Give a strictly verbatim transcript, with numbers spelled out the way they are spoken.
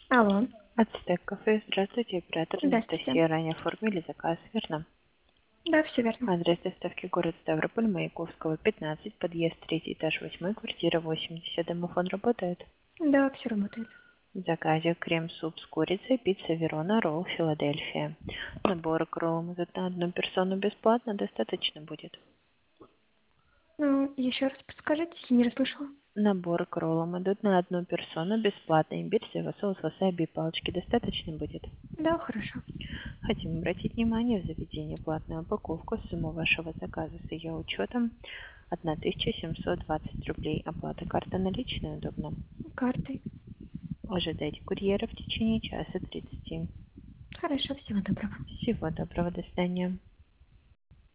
Алло, Ацтек кафе. Здравствуйте, оператор здравствуйте. Анастасия. Ранее оформили заказ, верно? Да, все верно. Адрес доставки город Ставрополь, Маяковского, пятнадцать, подъезд третий этаж, восьмой, квартира восемьдесят. Домофон работает. Да, все работает. В заказе крем-суп с курицей, пицца Верона, ролл Филадельфия. Набор к роллам идут на одну персону бесплатно, достаточно будет. Ну, еще раз подскажите, я не расслышала. Набор к роллам идут на одну персону бесплатно. Имбирь, соевый соус, васаби и палочки достаточно будет. Да, хорошо. Хотим обратить внимание в заведении платную упаковку. Сумма вашего заказа с ее учетом тысяча семьсот двадцать рублей. Оплата карта наличная удобно. Картой. Ожидайте курьера в течение часа тридцати. Хорошо, всего доброго. Всего доброго, до свидания.